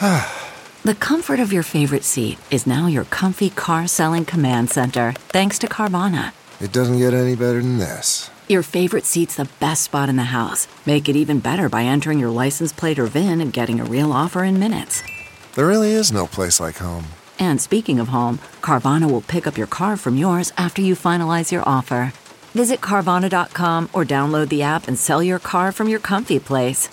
The comfort of your favorite seat is now your comfy car selling command center, thanks to Carvana. It doesn't get any better than this. Your favorite seat's the best spot in the house. Make it even better by entering your license plate or VIN and getting a real offer in minutes. There really is no place like home. And speaking of home, Carvana will pick up your car from yours after you finalize your offer. Visit Carvana.com or download the app and sell your car from your comfy place.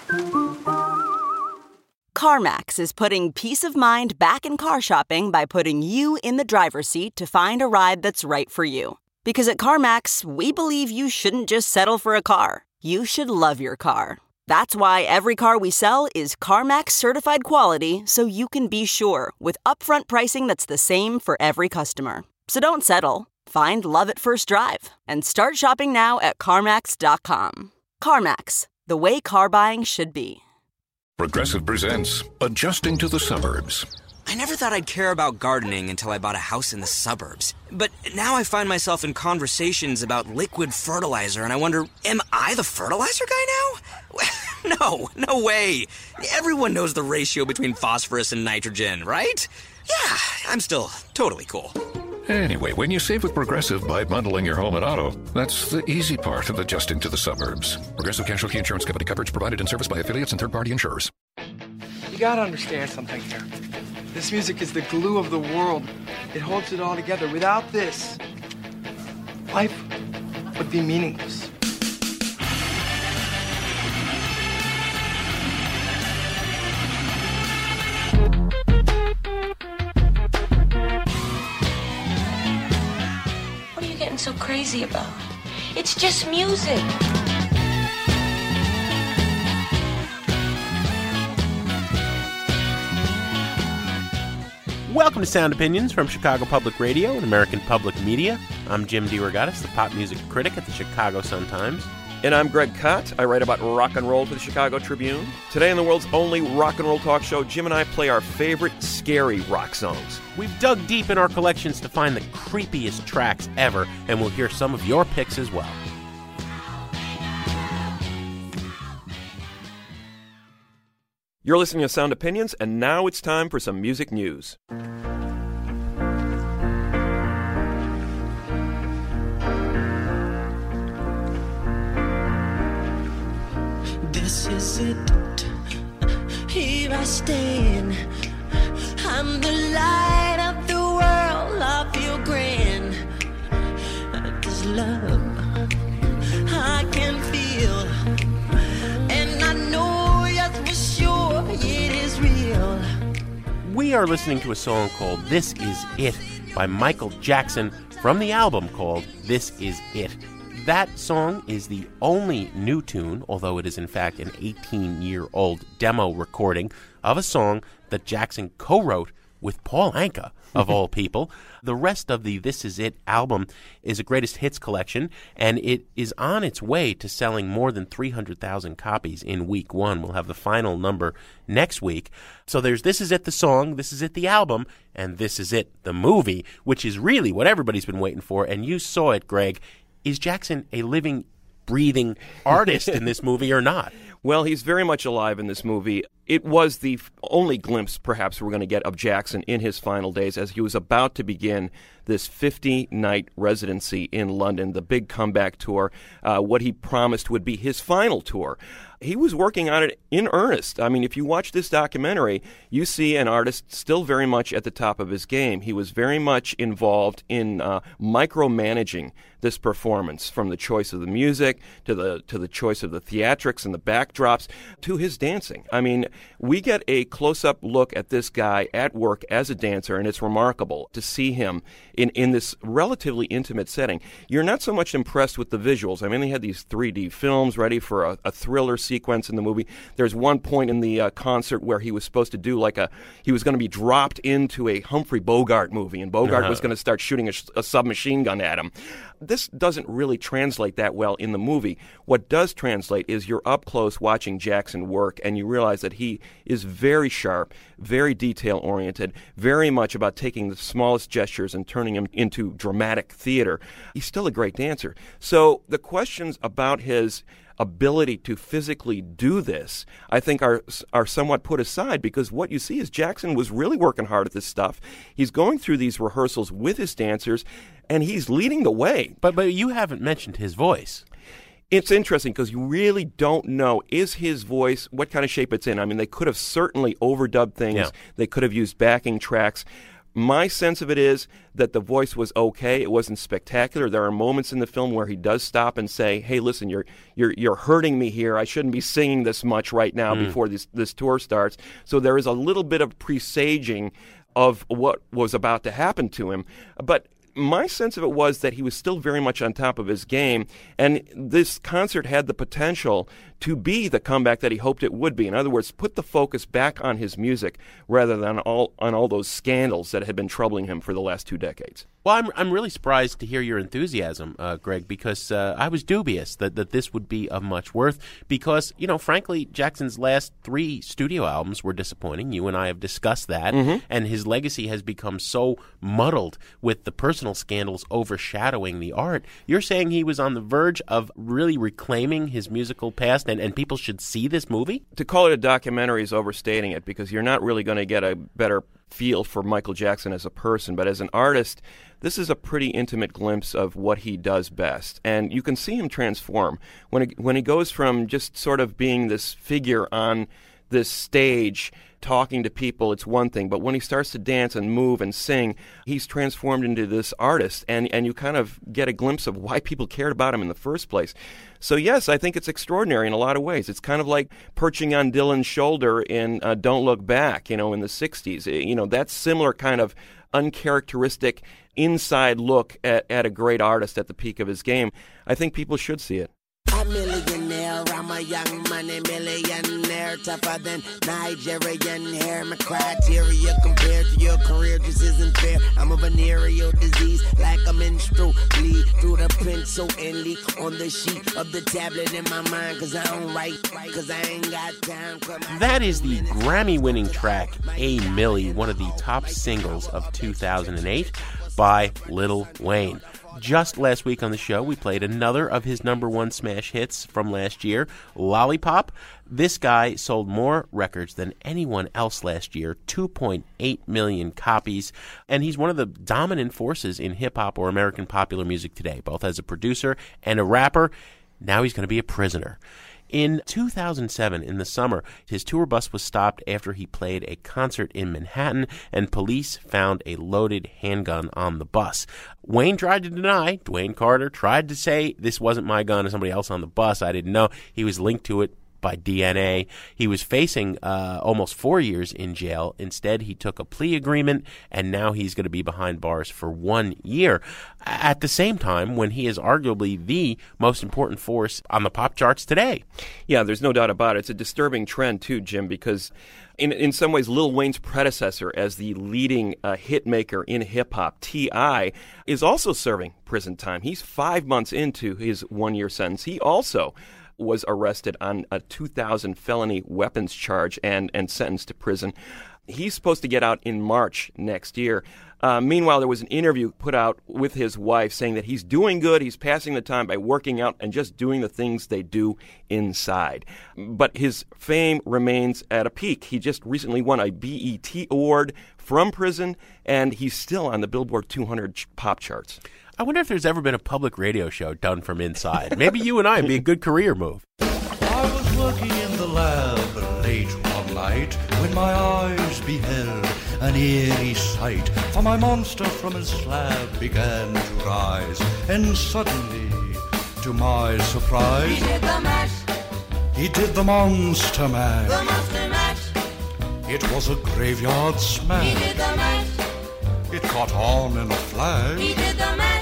CarMax is putting peace of mind back in car shopping by putting you in the driver's seat to find a ride that's right for you. Because at CarMax, we believe you shouldn't just settle for a car. You should love your car. That's why every car we sell is CarMax certified quality, so you can be sure with upfront pricing that's the same for every customer. So don't settle. Find love at first drive and start shopping now at CarMax.com. CarMax, the way car buying should be. Progressive presents Adjusting to the Suburbs. I never thought I'd care about gardening until I bought a house in the suburbs. But now I find myself in conversations about liquid fertilizer, and I wonder, am I the fertilizer guy now? No way. Everyone knows the ratio between phosphorus and nitrogen, right? Yeah, I'm still totally cool. Anyway, when you save with Progressive by bundling your home and auto, that's the easy part of adjusting to the suburbs. Progressive Casualty Insurance Company. Coverage provided and serviced by affiliates and third-party insurers. You gotta understand something here. This music is the glue of the world. It holds it all together. Without this, life would be meaningless. What are you getting so crazy about? It's just music. Welcome to Sound Opinions from Chicago Public Radio and American Public Media. I'm Jim DeRogatis, the pop music critic at the Chicago Sun-Times. And I'm Greg Kot. I write about rock and roll for the Chicago Tribune. Today on the world's only rock and roll talk show, Jim and I play our favorite scary rock songs. We've dug deep in our collections to find the creepiest tracks ever, and we'll hear some of your picks as well. You're listening to Sound Opinions, and now it's time for some music news. This is it. Here I stand. I'm the light of the world. I feel grand. This love I can feel, and I know just for sure it is real. We are listening to a song called This Is It by Michael Jackson from the album called This Is It. That song is the only new tune, although it is in fact an 18-year-old demo recording of a song that Jackson co-wrote with Paul Anka, of all people. The rest of the This Is It album is a greatest hits collection, and it is on its way to selling more than 300,000 copies in week one. We'll have the final number next week. So there's This Is It the song, This Is It the album, and This Is It the movie, which is really what everybody's been waiting for, and you saw it, Greg. Is Jackson a living, breathing artist in this movie or not? Well, he's very much alive in this movie. It was the only glimpse, perhaps, we're going to get of Jackson in his final days as he was about to begin this 50-night residency in London, the big comeback tour, what he promised would be his final tour. He was working on it in earnest. I mean, if you watch this documentary, you see an artist still very much at the top of his game. He was very much involved in micromanaging this performance, from the choice of the music to the choice of the theatrics and the backdrops to his dancing. I mean, we get a close-up look at this guy at work as a dancer, and it's remarkable to see him in this relatively intimate setting. You're not so much impressed with the visuals. I mean, they had these 3D films ready for a thriller sequence in the movie. There's one point in the concert where he was supposed to do he was going to be dropped into a Humphrey Bogart movie, and Bogart was going to start shooting a submachine gun at him. This doesn't really translate that well in the movie. What does translate is you're up close watching Jackson work, and you realize that he he is very sharp, very detail-oriented, very much about taking the smallest gestures and turning them into dramatic theater. He's still a great dancer. So the questions about his ability to physically do this, I think, are somewhat put aside, because what you see is Jackson was really working hard at this stuff. He's going through these rehearsals with his dancers, and he's leading the way. But you haven't mentioned his voice. It's interesting because you really don't know, is his voice, what kind of shape it's in. I mean, they could have certainly overdubbed things. Yeah. They could have used backing tracks. My sense of it is that the voice was okay. It wasn't spectacular. There are moments in the film where he does stop and say, "Hey, listen, you're hurting me here. I shouldn't be singing this much right now before this tour starts." So there is a little bit of presaging of what was about to happen to him. But my sense of it was that he was still very much on top of his game, and this concert had the potential to be the comeback that he hoped it would be. In other words, put the focus back on his music rather than on all those scandals that had been troubling him for the last 2 decades. Well, I'm really surprised to hear your enthusiasm, Greg, because I was dubious that this would be of much worth because, frankly, Jackson's last 3 studio albums were disappointing. You and I have discussed that, and his legacy has become so muddled with the personal scandals overshadowing the art. You're saying he was on the verge of really reclaiming his musical past, and people should see this movie? To call it a documentary is overstating it, because you're not really going to get a better feel for Michael Jackson as a person, but as an artist, this is a pretty intimate glimpse of what he does best. And you can see him transform. When he goes from just sort of being this figure on this stage talking to people, it's one thing, but when he starts to dance and move and sing, he's transformed into this artist, and you kind of get a glimpse of why people cared about him in the first place. So yes, I think it's extraordinary in a lot of ways. It's kind of like perching on Dylan's shoulder in Don't Look Back, in the 60s. That similar kind of uncharacteristic inside look at a great artist at the peak of his game. I think people should see it. A millionaire, I'm a young money millionaire, tougher than Nigerian hair. My criteria compared to your career just isn't fair. I'm a venereal disease, like a menstrual bleed through the pencil and leak on the sheet of the tablet in my mind. Cause I don't write, cause I ain't got time. That is the Grammy-winning track, A Milli, one of the top singles of 2008 by Lil Wayne. Just last week on the show, we played another of his #1 smash hits from last year, Lollipop. This guy sold more records than anyone else last year, 2.8 million copies, and he's one of the dominant forces in hip-hop or American popular music today, both as a producer and a rapper. Now he's going to be a prisoner. In 2007, in the summer, his tour bus was stopped after he played a concert in Manhattan, and police found a loaded handgun on the bus. Wayne tried to deny. Dwayne Carter tried to say, this wasn't my gun, or somebody else on the bus. I didn't know. He was linked to it by DNA. He was facing almost 4 years in jail. Instead, he took a plea agreement, and now he's going to be behind bars for 1 year. At the same time, when he is arguably the most important force on the pop charts today. Yeah, there's no doubt about it. It's a disturbing trend, too, Jim, because in some ways, Lil Wayne's predecessor as the leading hit maker in hip-hop, T.I., is also serving prison time. He's 5 months into his 1-year sentence. He also was arrested on a 2000 felony weapons charge and sentenced to prison. He's supposed to get out in March next year. Meanwhile, there was an interview put out with his wife saying that he's doing good, he's passing the time by working out and just doing the things they do inside. But his fame remains at a peak. He just recently won a BET award from prison, and he's still on the Billboard 200 pop charts. I wonder if there's ever been a public radio show done from inside. Maybe you and I would be a good career move. I was working in the lab late one night when my eyes beheld an eerie sight. For my monster from his slab began to rise, and suddenly, to my surprise, He did the mash. He did the monster mash. The monster mash. It was a graveyard smash. He did the mash. It caught on in a flash. He did the mash.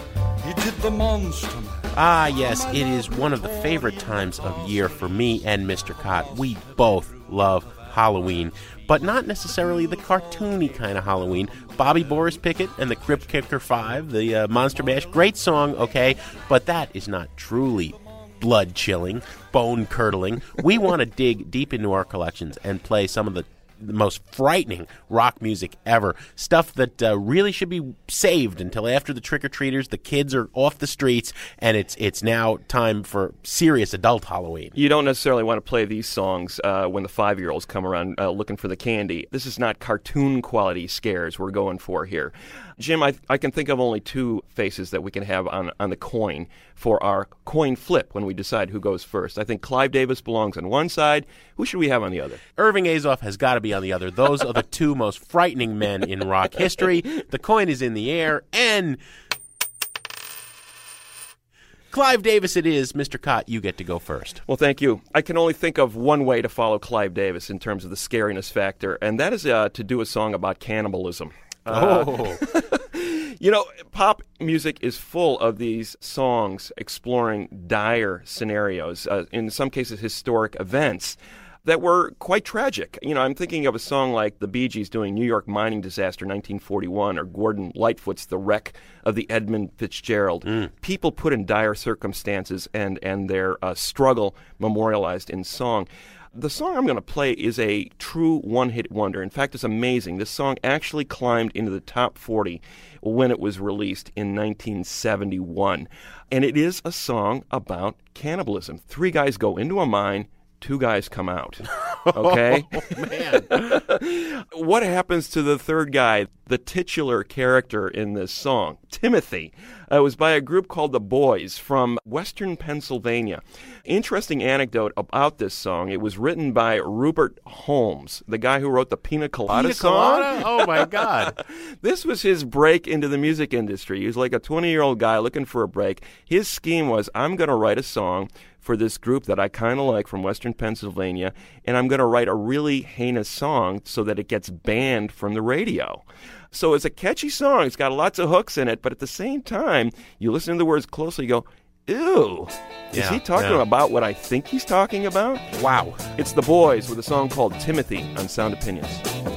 He did the monster mash. Ah, yes, it is one of the favorite times of year for me and Mr. Cott. We both love Halloween, but not necessarily the cartoony kind of Halloween. Bobby Boris Pickett and the Crypt Kicker 5, the Monster Mash, great song, okay, but that is not truly blood-chilling, bone-curdling. We want to dig deep into our collections and play some of the most frightening rock music ever. Stuff that really should be saved until after the trick-or-treaters, the kids are off the streets, and it's now time for serious adult Halloween. You don't necessarily want to play these songs when the 5-year-olds come around looking for the candy. This is not cartoon-quality scares we're going for here. Jim, I can think of only two faces that we can have on the coin for our coin flip when we decide who goes first. I think Clive Davis belongs on one side. Who should we have on the other? Irving Azoff has got to be on the other. Those are the two most frightening men in rock history. The coin is in the air, and Clive Davis it is. Mr. Cott, you get to go first. Well, thank you. I can only think of one way to follow Clive Davis in terms of the scariness factor, and that is to do a song about cannibalism. You know, pop music is full of these songs exploring dire scenarios, in some cases historic events that were quite tragic. You know, I'm thinking of a song like the Bee Gees doing New York mining disaster 1941 or Gordon Lightfoot's The Wreck of the Edmund Fitzgerald. People put in dire circumstances and their struggle memorialized in song. The song I'm going to play is a true one-hit wonder. In fact, it's amazing. This song actually climbed into the top 40 when it was released in 1971. And it is a song about cannibalism. 3 guys go into a mine, 2 guys come out. Okay? Oh, man. What happens to the third guy, the titular character in this song? Timothy. It was by a group called The Boys from Western Pennsylvania. Interesting anecdote about this song. It was written by Rupert Holmes, the guy who wrote the Pina Colada song. Colada? Oh, my God. This was his break into the music industry. He was like a 20-year-old guy looking for a break. His scheme was, I'm going to write a song for this group that I kind of like from Western Pennsylvania, and I'm going to write a really heinous song so that it gets banned from the radio. So it's a catchy song. It's got lots of hooks in it, but at the same time, you listen to the words closely, you go, ew, is he talking about what I think he's talking about? Wow. It's The Boys with a song called Timothy on Sound Opinions.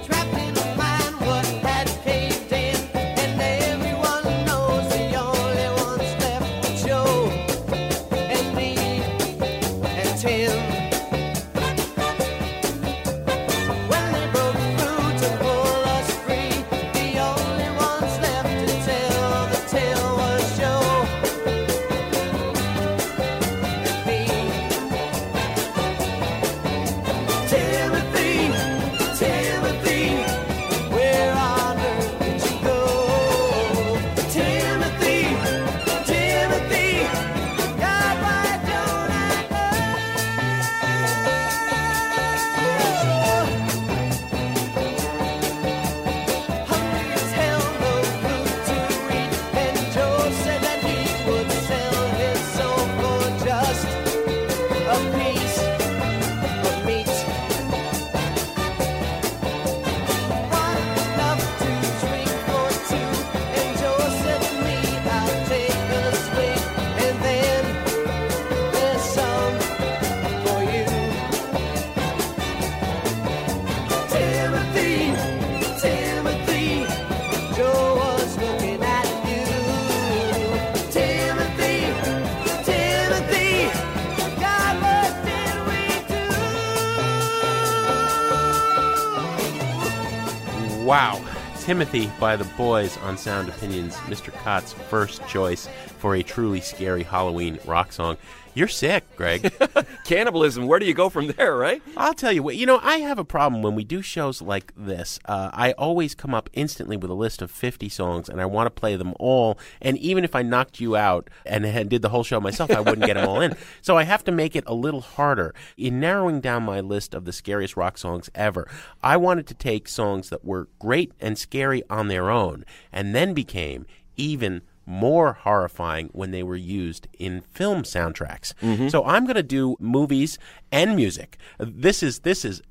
Wow. Timothy by The Boys on Sound Opinions, Mr. Cott's first choice for a truly scary Halloween rock song. You're sick, Greg. Cannibalism, where do you go from there, right? I'll tell you what, you know, I have a problem when we do shows like this. I always come up instantly with a list of 50 songs, and I want to play them all. And even if I knocked you out and did the whole show myself, I wouldn't get them all in. So I have to make it a little harder. In narrowing down my list of the scariest rock songs ever, I wanted to take songs that were great and scary on their own, and then became even more horrifying when they were used in film soundtracks. Mm-hmm. So I'm going to do movies and music. This is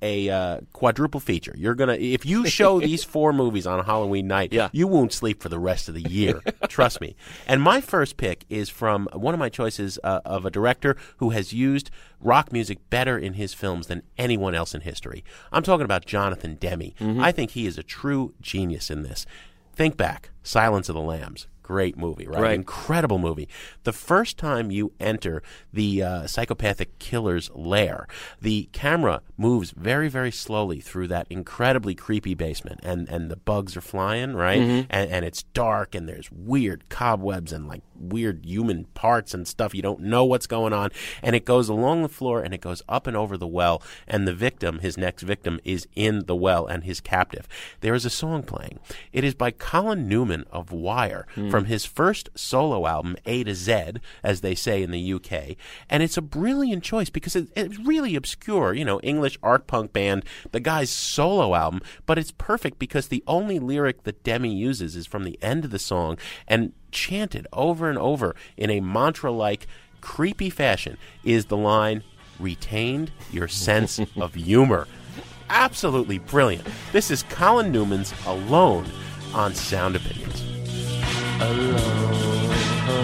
a quadruple feature. You're gonna, if you show these 4 movies on Halloween night, you won't sleep for the rest of the year. Trust me. And my first pick is from one of my choices of a director who has used rock music better in his films than anyone else in history. I'm talking about Jonathan Demme. Mm-hmm. I think he is a true genius in this. Think back, Silence of the Lambs. great movie, right? Incredible movie. The first time you enter the psychopathic killer's lair, the camera moves very, very slowly through that incredibly creepy basement, and the bugs are flying, right? Mm-hmm. And it's dark, and there's weird cobwebs and like weird human parts and stuff. You don't know what's going on. And it goes along the floor, and it goes up and over the well, and the victim, his next victim, is in the well and his captive. There is a song playing. It is by Colin Newman of Wire from his first solo album, A to Z, as they say in the UK. And it's a brilliant choice because it's really obscure, English art punk band, the guy's solo album, but it's perfect because the only lyric that Demi uses is from the end of the song and chanted over and over in a mantra-like, creepy fashion is the line, "Retained your sense of humor." Absolutely brilliant. This is Colin Newman's Alone on Sound Opinions. Alone,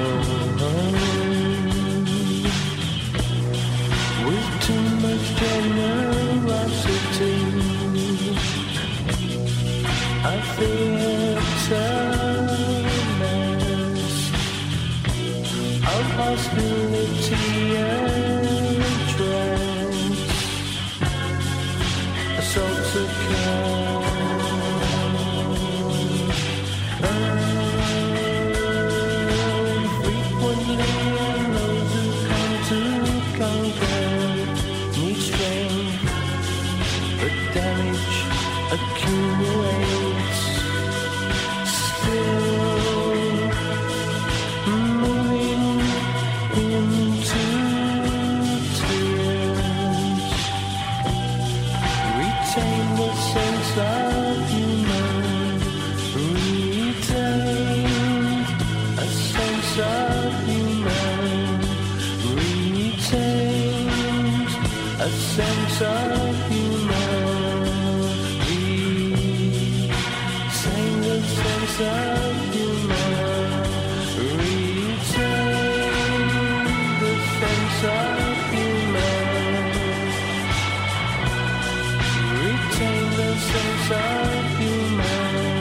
with too much generosity, I feel tiredness of hostility and dread. Assaults of care. Accumulates, still moving into tears. Retain the sense of humor. Retain a sense of humor. Retain a sense of humor. Sense of humor, retain the sense of humor, retain the sense of humor.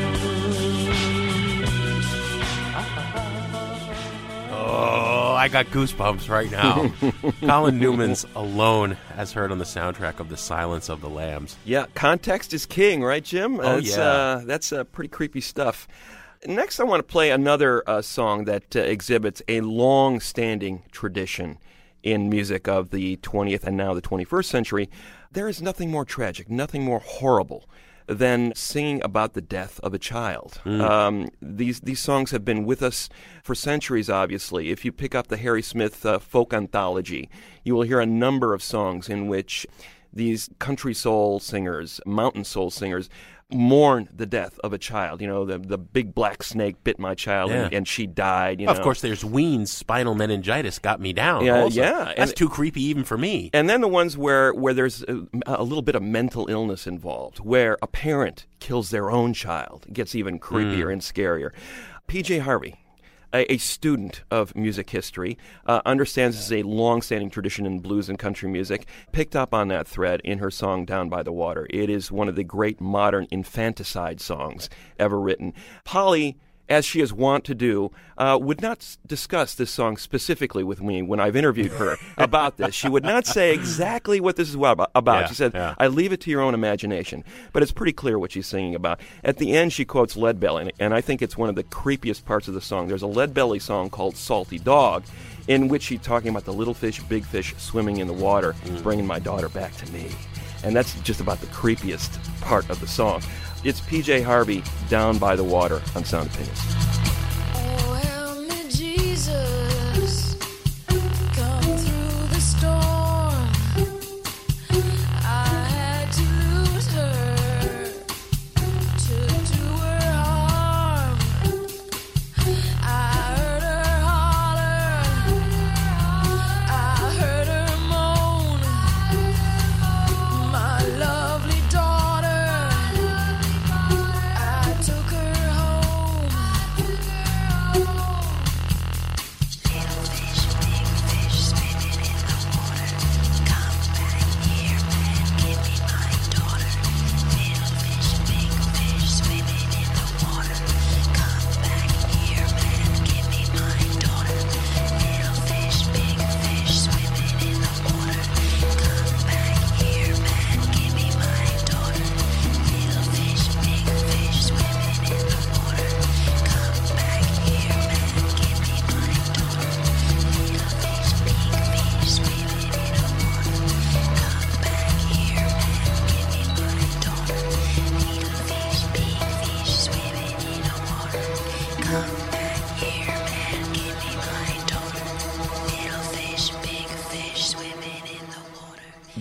Oh, I got goosebumps right now. Colin Newman's Alone, as heard on the soundtrack of The Silence of the Lambs. Yeah, context is king, right, Jim? Yeah. That's pretty creepy stuff. Next, I want to play another song that exhibits a long-standing tradition in music of the 20th and now the 21st century. There is nothing more tragic, nothing more horrible than singing about the death of a child. These songs have been with us for centuries, obviously. If you pick up the Harry Smith folk anthology, you will hear a number of songs in which these country soul singers, mountain soul singers, mourn the death of a child. The big black snake bit my child, and she died. Of course, there's Ween's Spinal Meningitis Got Me Down. Yeah. That's too creepy even for me. And then the ones where there's a little bit of mental illness involved, where a parent kills their own child. It gets even creepier and scarier. P.J. Harvey, a student of music history, understands this is a long-standing tradition in blues and country music, picked up on that thread in her song Down by the Water. It is one of the great modern infanticide songs ever written. Polly, as she is wont to do, would not discuss this song specifically with me when I've interviewed her about this. She would not say exactly what this is about. She said, I leave it to your own imagination. But it's pretty clear what she's singing about. At the end, she quotes Leadbelly, and I think it's one of the creepiest parts of the song. There's a Leadbelly song called Salty Dog, in which she's talking about the little fish, big fish swimming in the water, bringing my daughter back to me. And that's just about the creepiest part of the song. It's P.J. Harvey, Down by the Water on Sound Opinions. Oh, help me, Jesus, come through the storm. I had to lose her to do her harm. I heard her holler, I heard her moan. My lovely daughter, I took her home.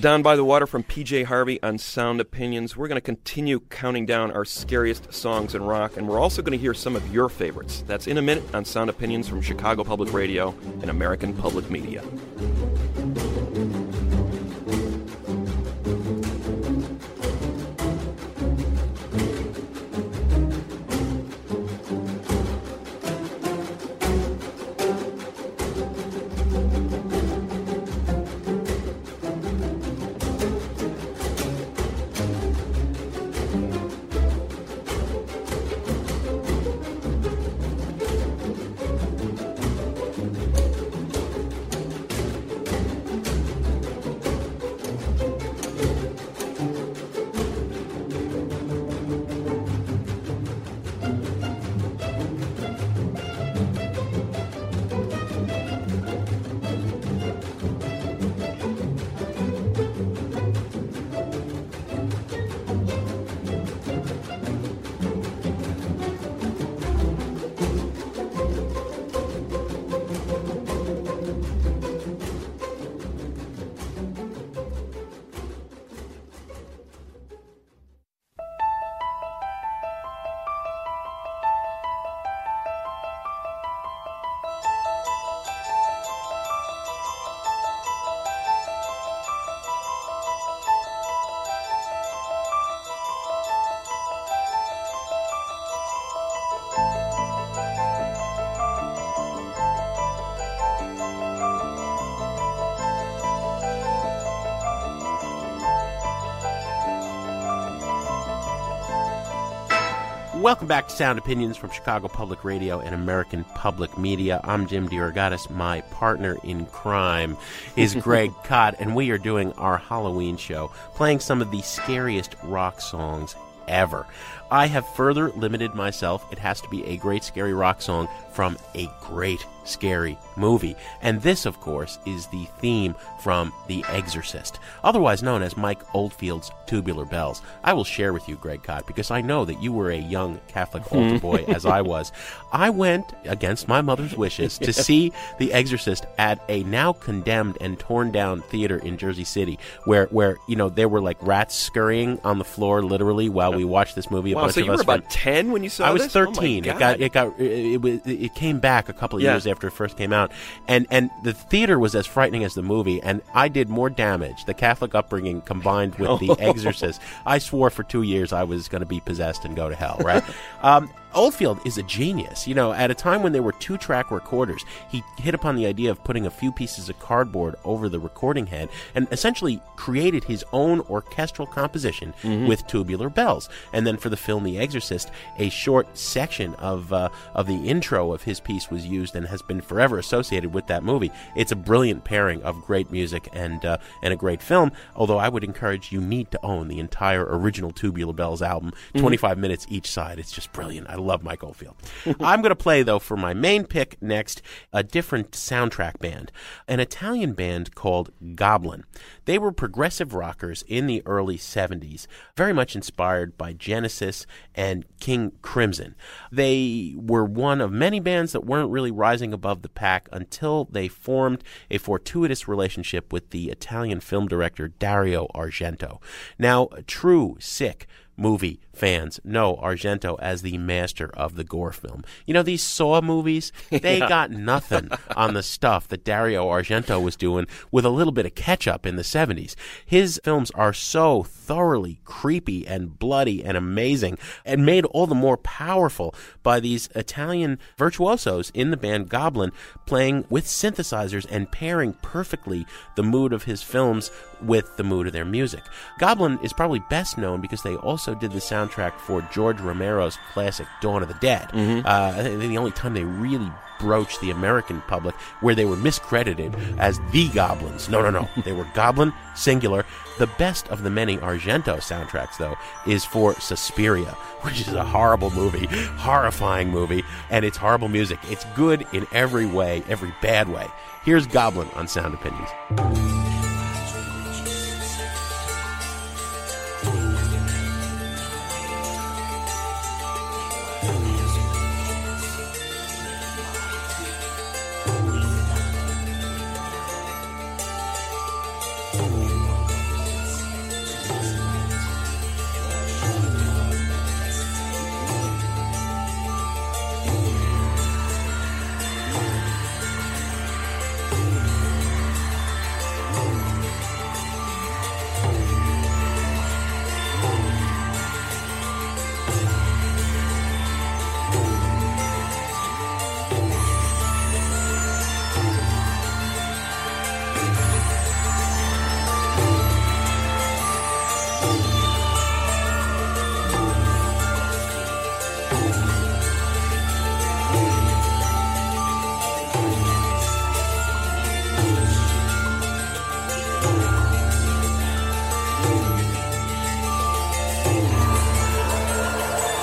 Down by the Water from PJ Harvey on Sound Opinions. We're going to continue counting down our scariest songs in rock, and we're also going to hear some of your favorites. That's in a minute on Sound Opinions from Chicago Public Radio and American Public Media. Welcome back to Sound Opinions from Chicago Public Radio and American Public Media. I'm Jim DeRogatis. My partner in crime is Greg Kot, and we are doing our Halloween show, playing some of the scariest rock songs ever. I have further limited myself. It has to be a great scary rock song from a great scary movie. And this, of course, is the theme from The Exorcist, otherwise known as Mike Oldfield's Tubular Bells. I will share with you, Greg Kot, because I know that you were a young Catholic altar boy, as I was. I went, against my mother's wishes, to see The Exorcist at a now condemned and torn down theater in Jersey City, where you know, there were like rats scurrying on the floor, literally, while we watched this movie. Wow, so you were about 10 when you saw this? I was 13. Oh my God. It came back a couple of years after it first came out, and the theater was as frightening as the movie, and I did more damage, the Catholic upbringing combined with The Exorcist. I swore for 2 years I was going to be possessed and go to hell, right? Oldfield is a genius. You know, at a time when there were 2-track recorders, he hit upon the idea of putting a few pieces of cardboard over the recording head and essentially created his own orchestral composition with Tubular Bells. And then for the film The Exorcist, a short section of the intro of his piece was used and has been forever associated with that movie. It's a brilliant pairing of great music and a great film, although I would encourage you need to own the entire original Tubular Bells album, 25 minutes each side. It's just brilliant. I love Mike Oldfield. I'm going to play, though, for my main pick next, a different soundtrack band, an Italian band called Goblin. They were progressive rockers in the early 70s, very much inspired by Genesis and King Crimson. They were one of many bands that weren't really rising above the pack until they formed a fortuitous relationship with the Italian film director Dario Argento. Now, true sick movie fans know Argento as the master of the gore film. You know, these Saw movies, they got nothing on the stuff that Dario Argento was doing with a little bit of ketchup in the 70s. His films are so thoroughly creepy and bloody and amazing, and made all the more powerful by these Italian virtuosos in the band Goblin, playing with synthesizers and pairing perfectly the mood of his films with the mood of their music. Goblin is probably best known because they also did the soundtrack for George Romero's classic Dawn of the Dead. I think the only time they really broached the American public, where they were miscredited as the Goblins. No. They were Goblin, singular. The best of the many Argento soundtracks, though, is for Suspiria, which is a horrible movie, horrifying movie, and it's horrible music. It's good in every way, every bad way. Here's Goblin on Sound Opinions.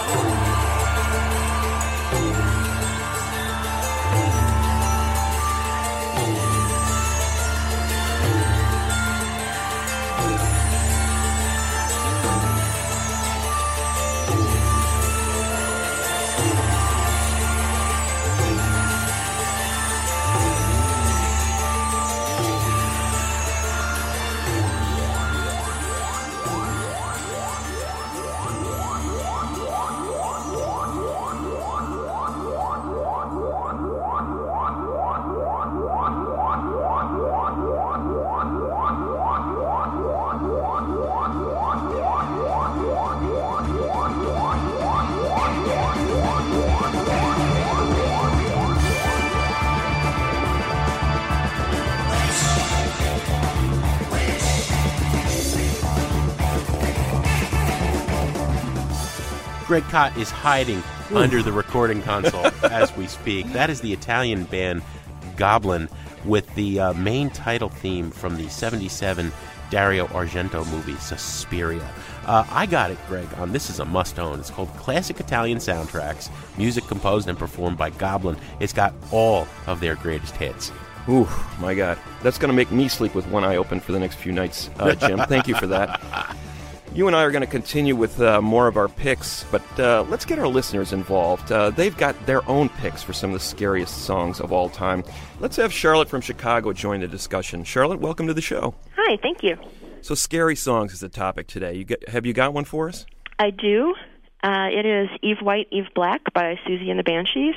Greg Kot is hiding under the recording console as we speak. That is the Italian band Goblin with the main title theme from the 1977 Dario Argento movie, Suspiria. I got it, Greg, on This Is a Must-Own. It's called Classic Italian Soundtracks, music composed and performed by Goblin. It's got all of their greatest hits. Ooh, my God. That's going to make me sleep with one eye open for the next few nights, Jim. Thank you for that. You and I are going to continue with more of our picks, but let's get our listeners involved. They've got their own picks for some of the scariest songs of all time. Let's have Charlotte from Chicago join the discussion. Charlotte, welcome to the show. Hi, thank you. So scary songs is the topic today. Have you got one for us? I do. It is Eve White, Eve Black by Susie and the Banshees.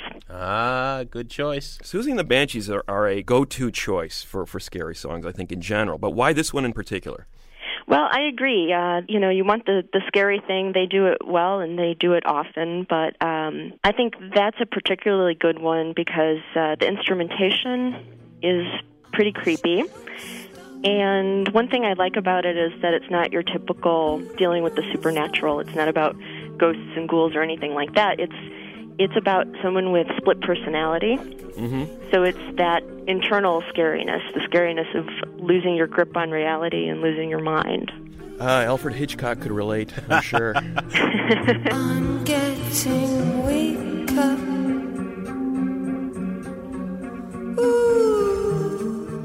Ah, good choice. Susie and the Banshees are a go-to choice for scary songs, I think, in general. But why this one in particular? Well, I agree. You want the scary thing. They do it well, and they do it often. But I think that's a particularly good one because the instrumentation is pretty creepy. And one thing I like about it is that it's not your typical dealing with the supernatural. It's not about ghosts and ghouls or anything like that. It's about someone with split personality. Mm-hmm. So it's that internal scariness, the scariness of losing your grip on reality and losing your mind. Alfred Hitchcock could relate, I'm sure. I'm getting weaker. Ooh,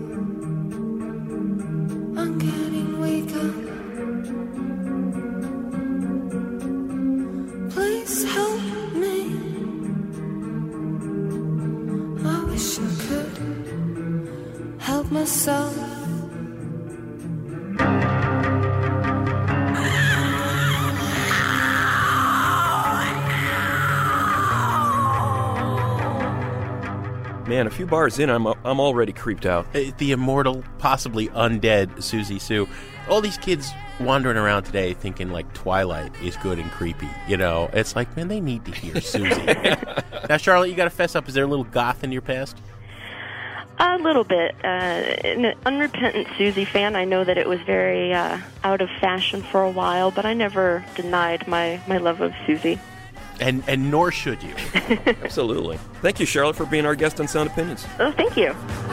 I'm getting weaker. Please help me. I wish I could help myself. Man, a few bars in, I'm already creeped out. The immortal, possibly undead Susie Sue. All these kids wandering around today thinking like Twilight is good and creepy. You know, it's like, man, they need to hear Susie. Now, Charlotte, you got to fess up. Is there a little goth in your past? A little bit. An unrepentant Susie fan. I know that it was very out of fashion for a while, but I never denied my love of Susie. And nor should you. Absolutely. Thank you, Charlotte, for being our guest on Sound Opinions. Oh, thank you.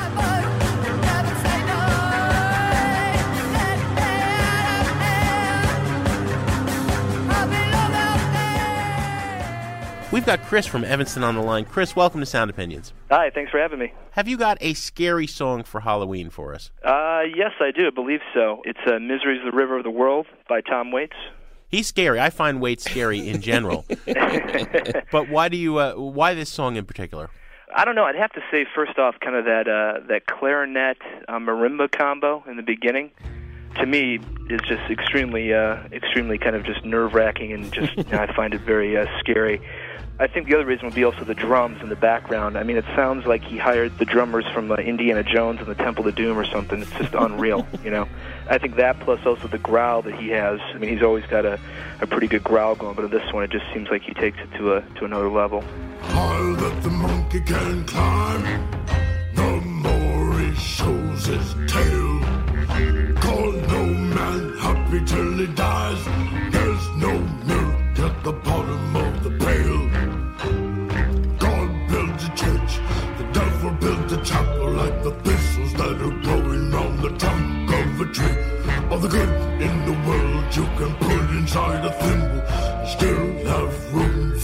We've got Chris from Evanston on the line. Chris, welcome to Sound Opinions. Hi, thanks for having me. Have you got a scary song for Halloween for us? Yes, I do. I believe so. It's Misery's the River of the World by Tom Waits. He's scary. I find Waits scary in general. But why this song in particular? I don't know. I'd have to say, first off, kind of that clarinet marimba combo in the beginning, to me, is just extremely kind of just nerve-wracking, and just I find it very scary. I think the other reason would be also the drums in the background. I mean, it sounds like he hired the drummers from Indiana Jones and the Temple of Doom or something. It's just unreal, you know. I think that plus also the growl that he has. I mean, he's always got a pretty good growl going, but in this one it just seems like he takes it to another level. Higher that the monkey can climb, the more he shows his tail. Call no man happy till he dies. There's no milk at the bottom of the pail. God builds a church, the devil builds a chapel, like the thistles that are growing round the trunk of a tree. All the good in the world you can put inside a thimble and still have room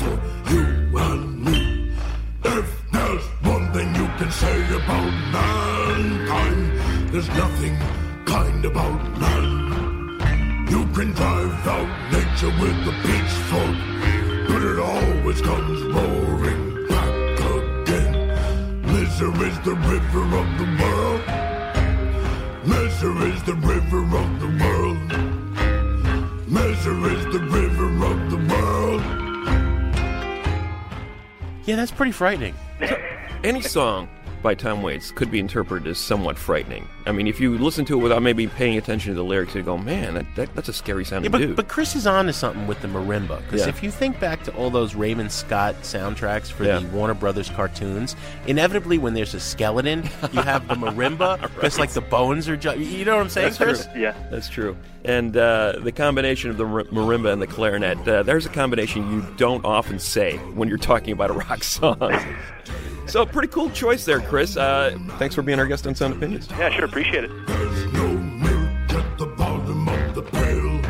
There's nothing kind about none. You can drive out nature with a pitchfork, but it always comes roaring back again. Misery's the river of the world. Misery's the river of the world. Misery's the river of the world. Yeah, that's pretty frightening. Any song by Tom Waits could be interpreted as somewhat frightening. I mean, if you listen to it without maybe paying attention to the lyrics, you go, man, that's a scary sounding dude. But Chris is on to something with the marimba. Because if you think back to all those Raymond Scott soundtracks for the Warner Brothers cartoons, inevitably when there's a skeleton, you have the marimba, because like the bones are... You know what I'm saying, That's Chris? True. Yeah, that's true. And the combination of the marimba and the clarinet, there's a combination you don't often say when you're talking about a rock song. So, pretty cool choice there, Chris. Thanks for being our guest on Sound Opinions. Yeah, sure, appreciate it. There's no milk at the bottom of the pail.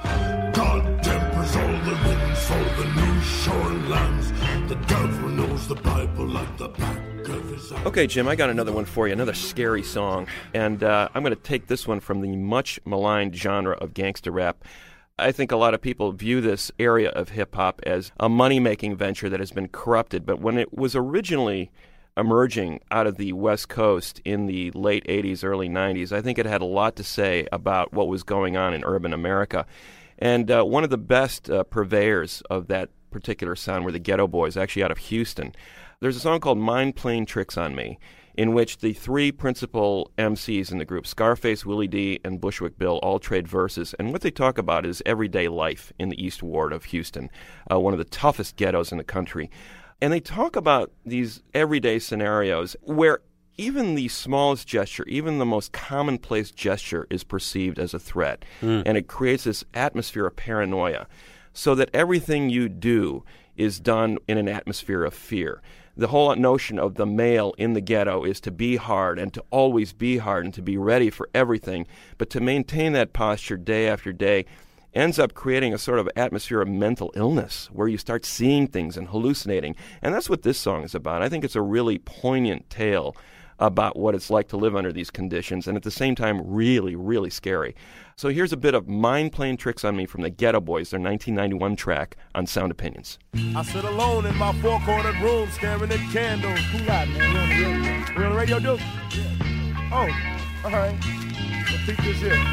God tempers all the winds for the new shorelands. The devil knows the Bible like the back of his eye. Okay, Jim, I got another one for you, another scary song. And I'm going to take this one from the much maligned genre of gangster rap. I think a lot of people view this area of hip-hop as a money-making venture that has been corrupted. But when it was originally emerging out of the West Coast in the late 80s, early 90s, I think it had a lot to say about what was going on in urban America. And one of the best purveyors of that particular sound were the Ghetto Boys, actually out of Houston. There's a song called Mind Playing Tricks on Me, in which the three principal MCs in the group, Scarface, Willie D, and Bushwick Bill, all trade verses. And what they talk about is everyday life in the East Ward of Houston, one of the toughest ghettos in the country. And they talk about these everyday scenarios where even the smallest gesture, even the most commonplace gesture is perceived as a threat. And it creates this atmosphere of paranoia so that everything you do is done in an atmosphere of fear. The whole notion of the male in the ghetto is to be hard and to always be hard and to be ready for everything, but to maintain that posture day after day ends up creating a sort of atmosphere of mental illness where you start seeing things and hallucinating. And that's what this song is about. I think it's a really poignant tale about what it's like to live under these conditions, and at the same time, really, really scary. So here's a bit of Mind Playing Tricks on Me from the Ghetto Boys, their 1991 track on Sound Opinions. I sit alone in my four-cornered room staring at candles. Cool out, man. We on the radio, dude? Yeah. Oh, all right. Well, peep this here.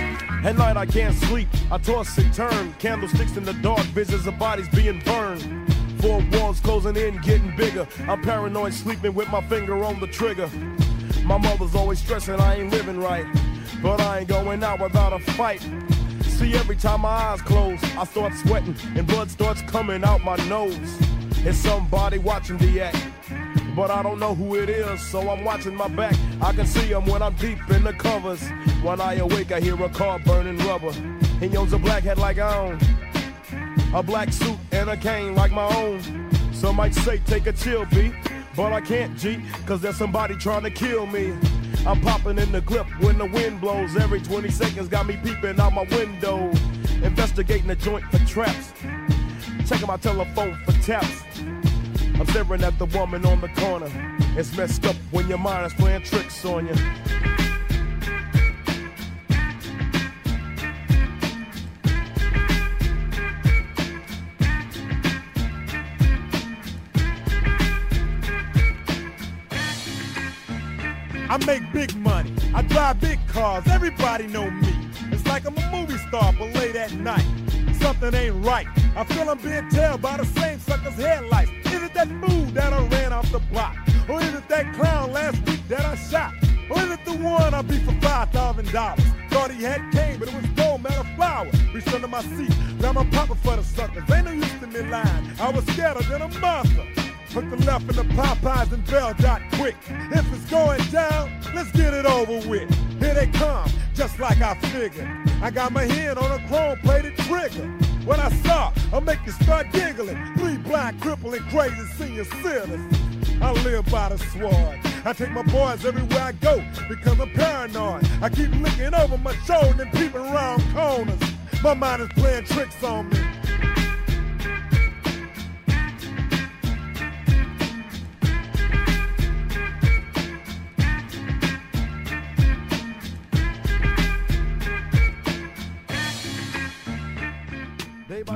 At night I can't sleep. I toss and turn. Candlesticks in the dark, visions of bodies being burned. Four walls closing in, getting bigger. I'm paranoid, sleeping with my finger on the trigger. My mother's always stressing I ain't living right, but I ain't going out without a fight. See, every time my eyes close, I start sweating and blood starts coming out my nose. It's somebody watching the act, but I don't know who it is, so I'm watching my back. I can see them when I'm deep in the covers. When I awake, I hear a car burning rubber. He owns a black hat like I own, a black suit and a cane like my own. Some might say take a chill beat, but I can't, G, cause there's somebody trying to kill me. I'm popping in the clip when the wind blows. Every 20 seconds got me peeping out my window. Investigating the joint for traps, checking my telephone for taps. I'm staring at the woman on the corner. It's messed up when your mind is playing tricks on you. I make big money, I drive big cars, everybody know me. It's like I'm a movie star, but late at night, something ain't right. I feel I'm being tailed by the same sucker's headlights. Is it that fool that I ran off the block? Or is it that clown last week that I shot? Or is it the one I beat for $5,000? Thought he had cane, but it was gold, man, a flower. Reached under my seat, now I'm popping for the suckers. Ain't no use to me lying, I was scared than a monster. Took the left in the Popeyes and Bell Dot quick. If it's going down, let's get it over with. Here they come, just like I figured. I got my hand on a chrome-plated trigger. What I saw, I'll make you start giggling. 3 blind, crippling, crazy senior citizens. I live by the sword. I take my boys everywhere I go, becoming paranoid. I keep looking over my shoulder and peeping around corners. My mind is playing tricks on me.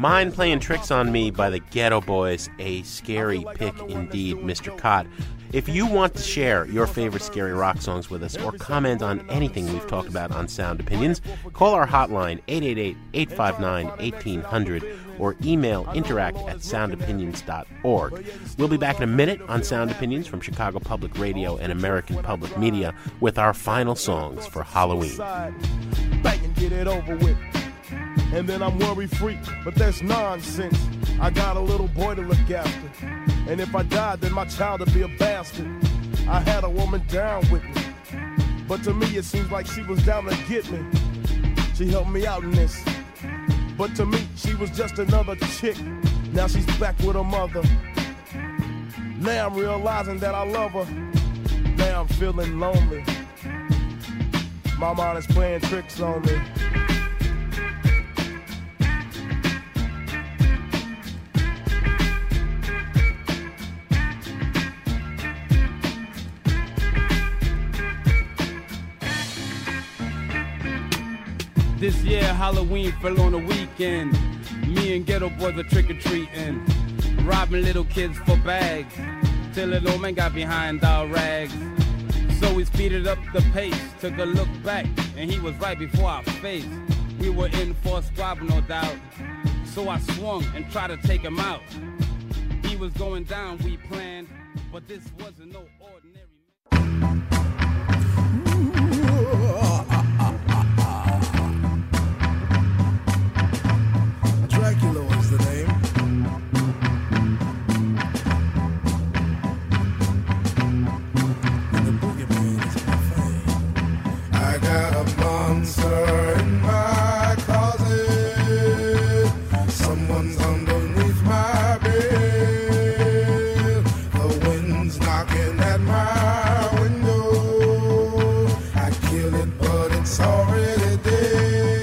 Mind Playing Tricks on Me by the Ghetto Boys, a scary pick indeed, Mr. Cott. If you want to share your favorite scary rock songs with us or comment on anything we've talked about on Sound Opinions, call our hotline 888-859-1800 or email interact@soundopinions.org. We'll be back in a minute on Sound Opinions from Chicago Public Radio and American Public Media with our final songs for Halloween. Back and get it over with. And then I'm worry-free, but that's nonsense. I got a little boy to look after. And if I died, then my child would be a bastard. I had a woman down with me, but to me it seems like she was down to get me. She helped me out in this, but to me she was just another chick. Now she's back with her mother. Now I'm realizing that I love her. Now I'm feeling lonely. My mind is playing tricks on me. This year Halloween fell on a weekend. Me and Ghetto Boys are trick-or-treating, robbing little kids for bags, till little man got behind our rags. So we speeded up the pace, took a look back, and he was right before our face. We were in for a squabble, no doubt, so I swung and tried to take him out. He was going down, we planned, but this wasn't no ordinary. Dracula was the name. And the boogeyman is my fame. I got a monster in my closet. Someone's underneath my bed. The wind's knocking at my window. I kill it, but it's already dead.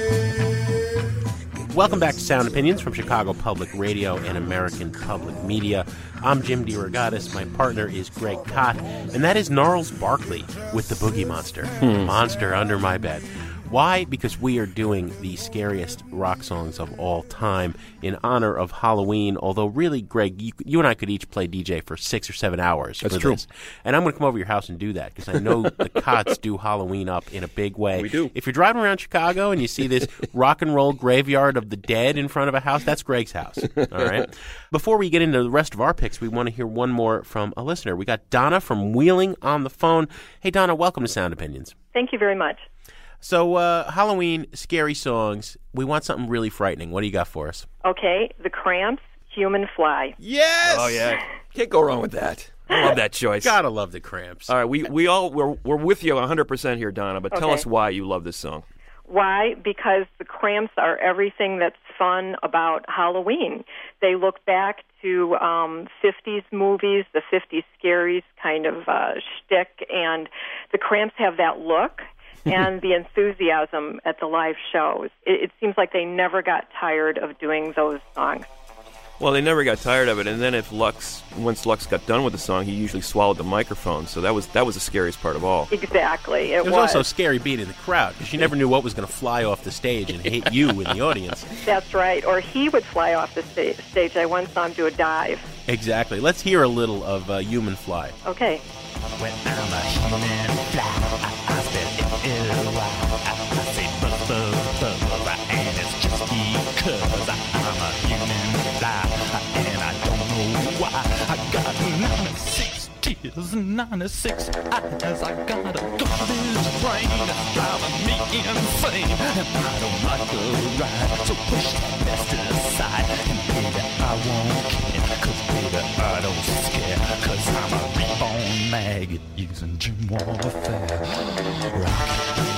Welcome back to Sound Opinions from Chicago Public Radio and American Public Media. I'm Jim DeRogatis. My partner is Greg Kot, and that is Gnarls Barkley with the Boogie Monster. Monster Under My Bed. Why? Because we are doing the scariest rock songs of all time in honor of Halloween, although really, Greg, you and I could each play DJ for 6 or 7 hours. That's for true. This. And I'm going to come over to your house and do that, because I know the Cots do Halloween up in a big way. We do. If you're driving around Chicago and you see this rock and roll graveyard of the dead in front of a house, that's Greg's house. All right? Before we get into the rest of our picks, we want to hear one more from a listener. We got Donna from Wheeling on the phone. Hey, Donna, welcome to Sound Opinions. Thank you very much. So, Halloween, scary songs. We want something really frightening. What do you got for us? Okay, The Cramps, Human Fly. Yes! Oh, yeah. Can't go wrong with that. I love that choice. Gotta love The Cramps. All right, we're with you 100% here, Donna, but tell Okay. us why you love this song. Why? Because the Cramps are everything that's fun about Halloween. They look back to 50s movies, the 50s scaries kind of shtick, and the Cramps have that look and the enthusiasm at the live shows. It seems like they never got tired of doing those songs. Well, they never got tired of it, and then once Lux got done with the song, he usually swallowed the microphone, so that was the scariest part of all. Exactly, it was also scary being in the crowd, because you never knew what was going to fly off the stage and hit you in the audience. That's right, or he would fly off the stage. I once saw him do a dive. Exactly. Let's hear a little of Human Fly. Okay. When I'm a human fly, I spell F-L-Y. I say buzz, buzz, buzz, and it's just because I'm a human fly, and I don't know why. I got 96 tears, 96 eyes. I got a garbage brain that's driving me insane, and I don't like the ride, so push that mess aside. And baby, I won't care, 'cause baby, I don't scare, 'cause I'm a reborn maggot using gym warfare. Rock.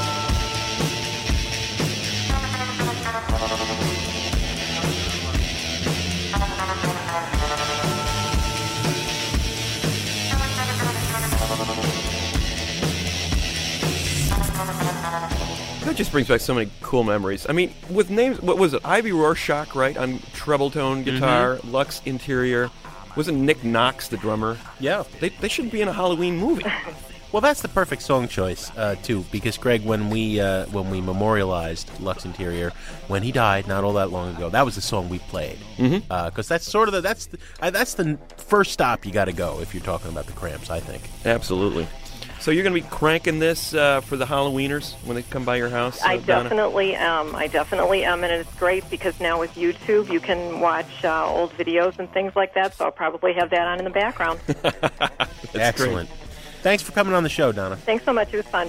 That just brings back so many cool memories. I mean, with names, what was it? Ivy Rorschach, right, on treble tone guitar, Lux interior. Wasn't Nick Knox the drummer? Yeah. They should be in a Halloween movie. Well, that's the perfect song choice, too, because, Greg, when we memorialized Lux Interior, when he died not all that long ago, that was the song we played. Because that's sort of that's the first stop you got to go if you're talking about the Cramps, I think. Absolutely. So you're going to be cranking this for the Halloweeners when they come by your house? I Donna? definitely am. And it's great because now with YouTube you can watch old videos and things like that, so I'll probably have that on in the background. Excellent. Great. Thanks for coming on the show, Donna. Thanks so much. It was fun.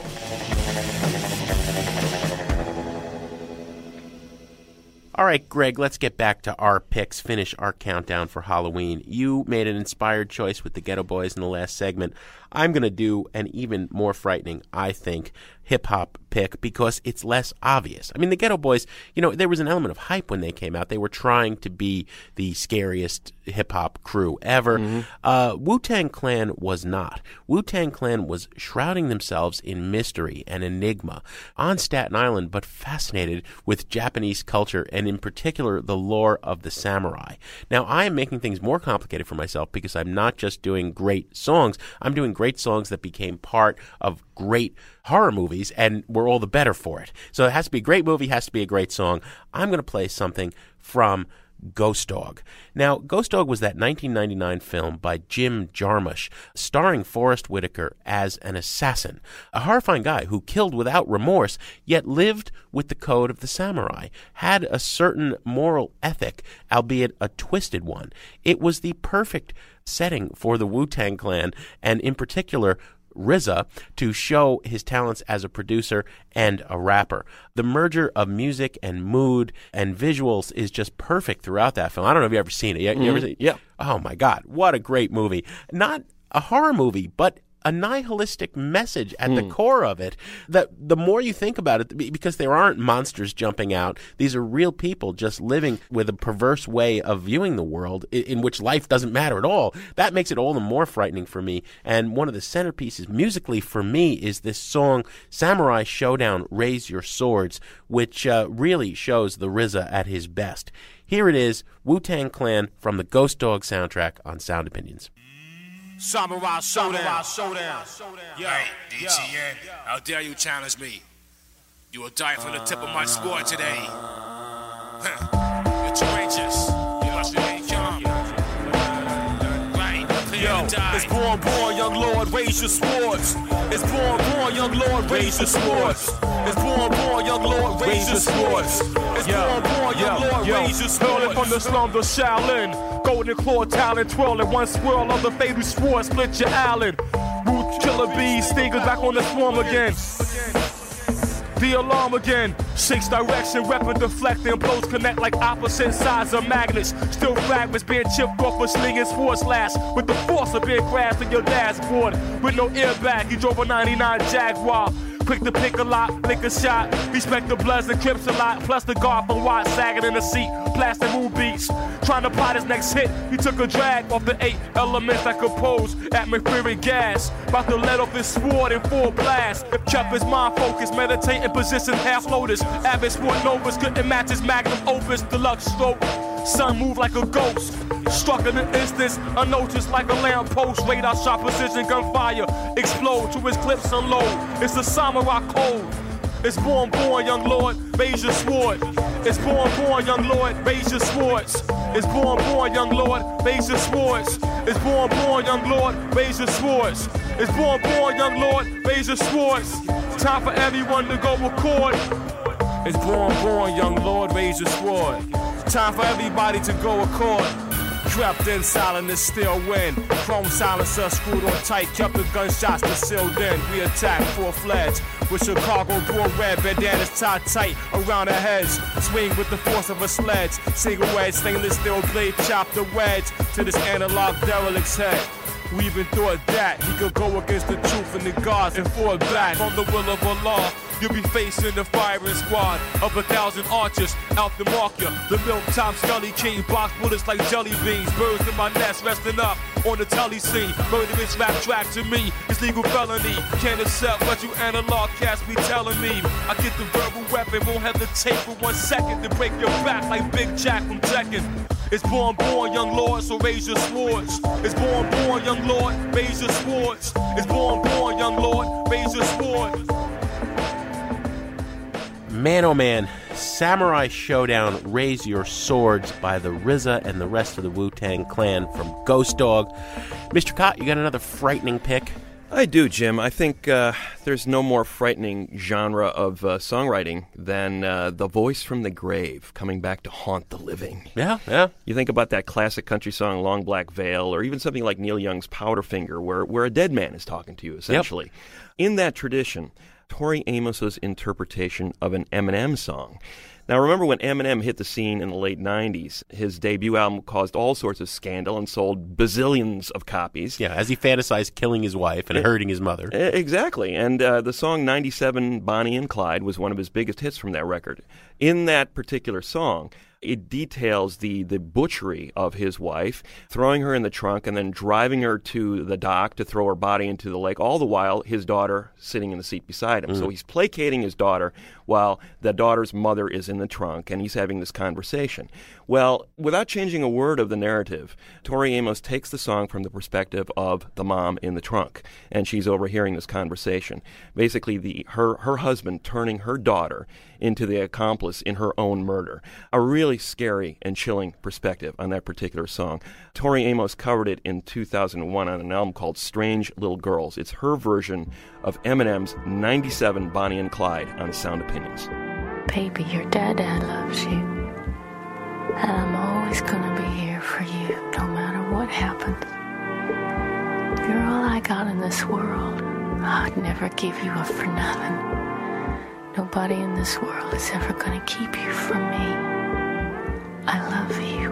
All right, Greg, let's get back to our picks, finish our countdown for Halloween. You made an inspired choice with the Ghetto Boys in the last segment. I'm going to do an even more frightening, I think, hip-hop pick because it's less obvious. I mean, the Ghetto Boys, there was an element of hype when they came out. They were trying to be the scariest hip-hop crew ever. Wu-Tang Clan was not. Wu-Tang Clan was shrouding themselves in mystery and enigma on Staten Island, but fascinated with Japanese culture and in particular the lore of the samurai. Now, I am making things more complicated for myself because I'm not just doing great songs. I'm doing great songs that became part of great horror movies and were all the better for it. So it has to be a great movie, has to be a great song. I'm going to play something from Ghost Dog. Now, Ghost Dog was that 1999 film by Jim Jarmusch, starring Forrest Whitaker as an assassin, a horrifying guy who killed without remorse, yet lived with the code of the samurai, had a certain moral ethic, albeit a twisted one. It was the perfect setting for the Wu-Tang Clan, and in particular, RZA, to show his talents as a producer and a rapper. The merger of music and mood and visuals is just perfect throughout that film. I don't know if you've ever seen it. You ever seen it? Yeah. Oh, my God. What a great movie. Not a horror movie, but a nihilistic message at the core of it, that the more you think about it, because there aren't monsters jumping out, these are real people just living with a perverse way of viewing the world in which life doesn't matter at all. That makes it all the more frightening for me. And one of the centerpieces musically for me is this song, Samurai Showdown, Raise Your Swords, which really shows the RZA at his best. Here it is, Wu-Tang Clan from the Ghost Dog soundtrack on Sound Opinions. Samurai Showdown. Yo, DTN, how dare you challenge me? You will die from the tip of my sword today. You're courageous. You must remain calm. Right, yo, it's born, young lord, raise your swords. It's born, young lord, raise your swords. It's born, young lord, raise your swords. It's born, young lord, raise your swords. Hurling from the slums of Shaolin. Golden claw talent, twirling one swirl of the fatal sword, split your Allen. Root killer bees, stingers back on the swarm again. The alarm again. 6 direction, weapon deflecting, blows connect like opposite sides of magnets. Still fragments being chipped off a slinging sword slash with the force of being crashed in your dashboard. With no airbag, he drove a 99 Jaguar. Quick to pick a lot, lick a shot. Respect the Bloods and Crips a lot. Plus the guard from Watt sagging in the seat. Plastic moon beats. Trying to plot his next hit. He took a drag off the 8 elements that compose atmospheric gas. About to let off his sword in full blast. Kept his mind focused, meditating position half lotus. Avid sport novas couldn't match his magnum opus. Deluxe stroke. Sun moved like a ghost. Struck in an instance, unnoticed like a lamppost. Radar shot precision, gunfire. Explode to his clips unload. It's the samurai code. It's born, young lord, raise your sword. It's born, young lord, raise your swords. It's born, young lord, raise your swords. It's born, young lord, raise your swords. It's born, young lord, raise your swords. Time for everyone to go record. It's born, young lord, raise your sword. Time for everybody to go accord. Crept in silence, still win. Chrome silencer screwed on tight, kept the gunshots concealed in. We attacked full-fledged with Chicago broad red bandanas tied tight around our heads. Swing with the force of a sledge. Single edge, stainless steel blade, chopped the wedge to this analog derelict's head. We even thought that he could go against the truth and the gods and fall back from the will of Allah. You'll be facing the firing squad of 1,000 archers out to mark you. The milk top Scully King box bullets like jelly beans. Birds in my nest resting up on the telly scene. Murderous rap track to me is legal felony. Can't accept what you analog cats be telling me. I get the verbal weapon, won't hesitate for 1 second to break your back like Big Jack from Tekken. It's born, young lord, so raise your swords. It's born, young lord, raise your swords. It's born, young lord, raise your swords. Man, oh man, Samurai Showdown, Raise Your Swords by the RZA and the rest of the Wu-Tang Clan from Ghost Dog. Mr. Cott, you got another frightening pick? I do, Jim. I think there's no more frightening genre of songwriting than the voice from the grave coming back to haunt the living. Yeah. You think about that classic country song, Long Black Veil, or even something like Neil Young's Powderfinger, where a dead man is talking to you, essentially. Yep. In that tradition, Tori Amos's interpretation of an Eminem song. Now, remember when Eminem hit the scene in the late 90s, his debut album caused all sorts of scandal and sold bazillions of copies. Yeah, as he fantasized killing his wife and hurting his mother. Exactly. And the song 97, Bonnie and Clyde, was one of his biggest hits from that record. In that particular song, it details the butchery of his wife, throwing her in the trunk and then driving her to the dock to throw her body into the lake, all the while his daughter sitting in the seat beside him. So he's placating his daughter while the daughter's mother is in the trunk, and he's having this conversation. Well, without changing a word of the narrative, Tori Amos takes the song from the perspective of the mom in the trunk, and she's overhearing this conversation. Basically, her husband turning her daughter into the accomplice in her own murder. A really scary and chilling perspective on that particular song. Tori Amos covered it in 2001 on an album called Strange Little Girls. It's her version of Eminem's 97 Bonnie and Clyde on Sound Opinions. Baby, your dad loves you. And I'm always gonna be here for you, no matter what happens. You're all I got in this world. I'd never give you up for nothing. Nobody in this world is ever gonna keep you from me. I love you.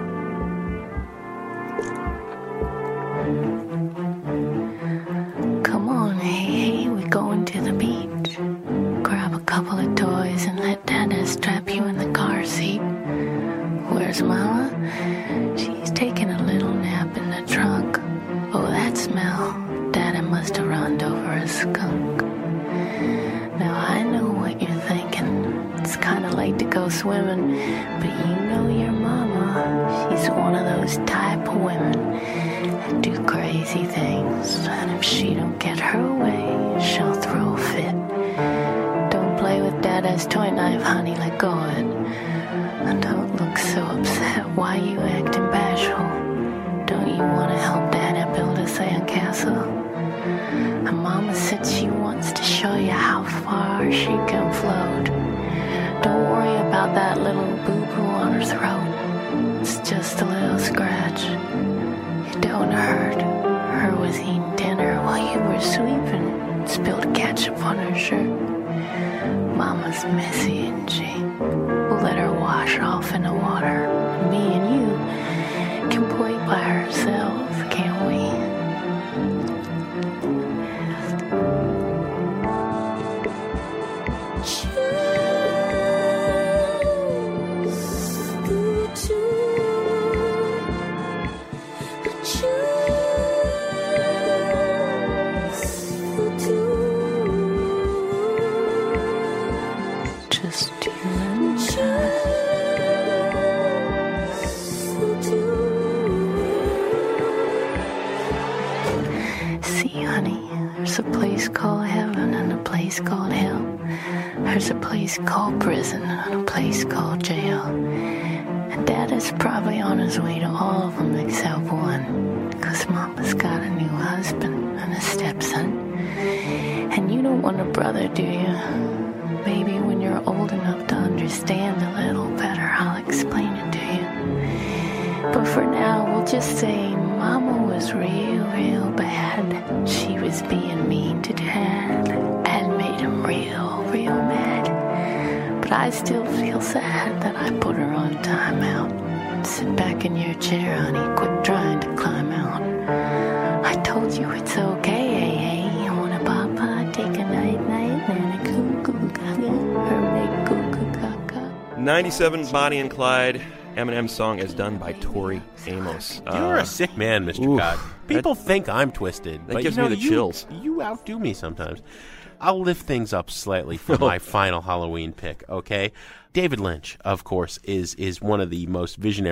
Come on, hey, we're going to the beach. Grab a couple of toys and let Dada strap you in the car seat. Where's Mama? She's taking a little nap in the trunk. Oh, that smell. Dada must have run over a skunk. Now I know what you're thinking. It's kind of late to go swimming, but you know your mama. She's one of those type of women that do crazy things, and if she don't get her way, she'll throw a fit. Don't play with Dada's toy knife, honey, let go of it. And don't look so upset. Why you acting bashful? Don't you want to help Dada build a sandcastle? And Mama said she wants to show you how far she can float. Don't worry about that little boo-boo on her throat. It's just a little scratch. It don't hurt. Her was eating dinner while you were sweeping. Spilled ketchup on her shirt. Mama's messy, isn't she? We'll let her wash off in the water. Me and you can play by ourselves, can't we? There's a place called prison and a place called jail. And Dada's probably on his way to all of them except one. Because Mama's got a new husband and a stepson. And you don't want a brother, do you? Maybe when you're old enough to understand a little better, I'll explain it to you. But for now, we'll just say Mama was real bad. She was being mean to Dad and made him real mad. But I still feel sad that I put her on timeout. Sit back in your chair, honey, quit trying to climb out. I told you it's okay, hey. You wanna papa, take a night-night, and a cuckoo-gaga, or make cuckoo-gaga. 97, Bonnie and Clyde, Eminem song as done by Tori Amos. You're a sick man, Mr. Cott. People think I'm twisted. That but gives me the chills. You outdo me sometimes. I'll lift things up slightly for my final Halloween pick, okay? David Lynch, of course, is one of the most visionary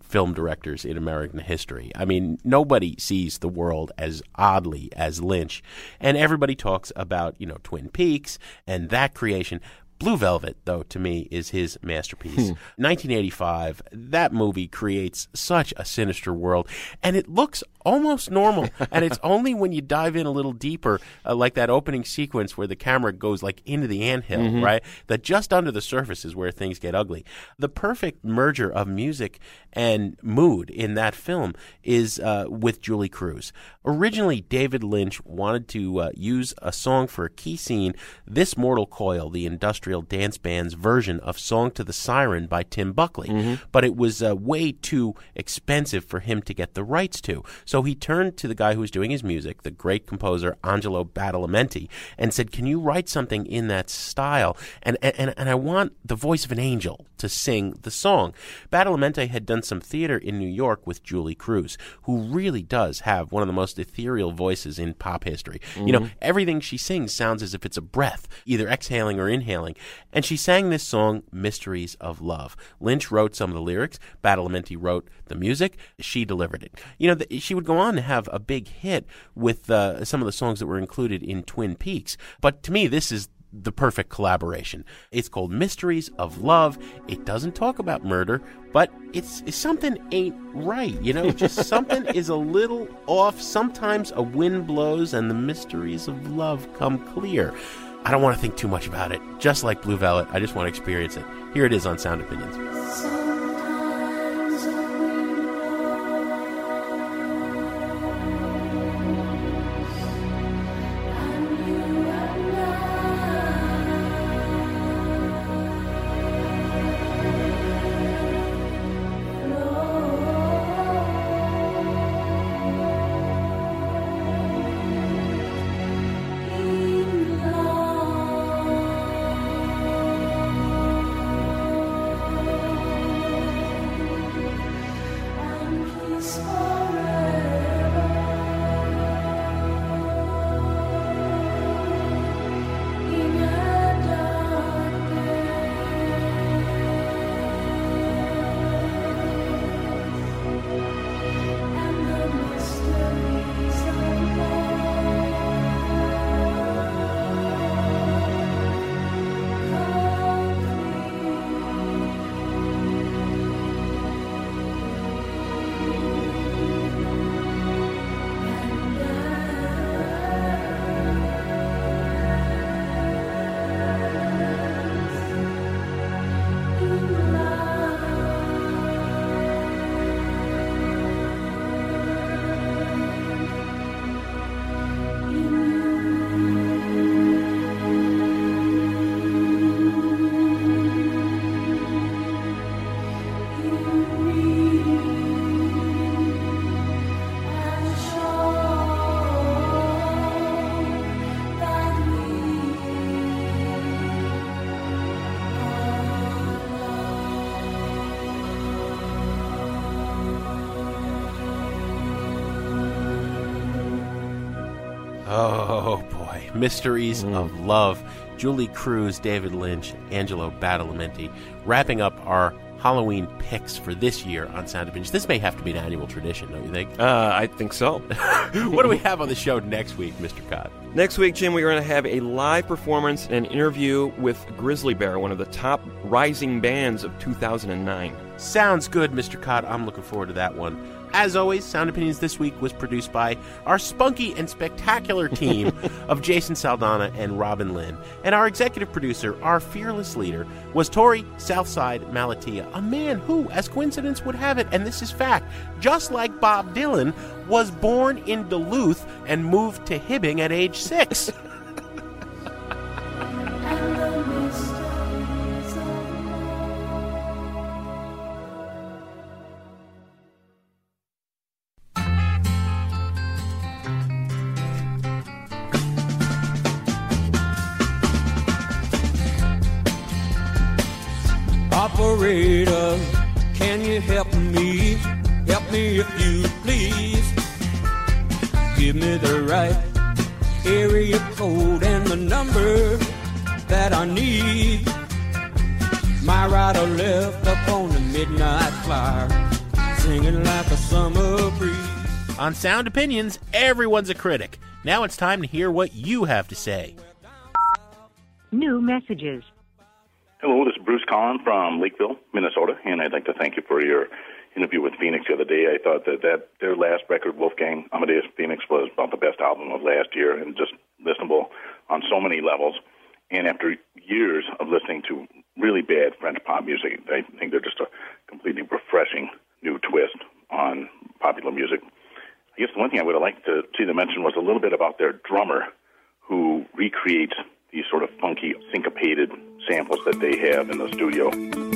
film directors in American history. I mean, nobody sees the world as oddly as Lynch. And everybody talks about, Twin Peaks and that creation. Blue Velvet, though, to me, is his masterpiece. 1985, that movie creates such a sinister world, and it looks almost normal. And it's only when you dive in a little deeper, like that opening sequence where the camera goes like into the anthill, right? That just under the surface is where things get ugly. The perfect merger of music and mood in that film is with Julie Cruz. Originally, David Lynch wanted to use a song for a key scene, This Mortal Coil, the industrial dance band's version of Song to the Siren by Tim Buckley. But it was way too expensive for him to get the rights to. So he turned to the guy who was doing his music, the great composer Angelo Badalamenti, and said, can you write something in that style? And I want the voice of an angel to sing the song. Badalamenti had done some theater in New York with Julie Cruz, who really does have one of the most ethereal voices in pop history. Everything she sings sounds as if it's a breath, either exhaling or inhaling. And she sang this song, Mysteries of Love. Lynch wrote some of the lyrics. Badalamenti wrote the music. She delivered it. She would go on to have a big hit with some of the songs that were included in Twin Peaks. But to me, this is the perfect collaboration. It's called Mysteries of Love. It doesn't talk about murder, but it's something ain't right. Just something is a little off. Sometimes a wind blows and the mysteries of love come clear. I don't want to think too much about it. Just like Blue Velvet, I just want to experience it. Here it is on Sound Opinions. Oh, boy. Mysteries of Love. Julie Cruz, David Lynch, Angelo Badalamenti, wrapping up our Halloween picks for this year on Sound Opinions. This may have to be an annual tradition, don't you think? I think so. What do we have on the show next week, Mr. Cott? Next week, Jim, we're going to have a live performance and an interview with Grizzly Bear, one of the top rising bands of 2009. Sounds good, Mr. Cott. I'm looking forward to that one. As always, Sound Opinions this week was produced by our spunky and spectacular team of Jason Saldana and Robin Lynn. And our executive producer, our fearless leader, was Tori Southside Malatia, a man who, as coincidence would have it, and this is fact, just like Bob Dylan, was born in Duluth and moved to Hibbing at age 6. Operator, can you help me? Help me if you please. Give me the right area code and the number that I need. My right or left up on the midnight flyer. singing like a summer breeze. On Sound Opinions, everyone's a critic. Now it's time to hear what you have to say. New messages. Hello, this is Bruce Collin from Lakeville, Minnesota, and I'd like to thank you for your interview with Phoenix the other day. I thought that their last record, Wolfgang Amadeus Phoenix, was about the best album of last year and just listenable on so many levels. And after years of listening to really bad French pop music, I think they're just a completely refreshing new twist on popular music. I guess the one thing I would have liked to see them mention was a little bit about their drummer who recreates these sort of funky, syncopated samples that they have in the studio.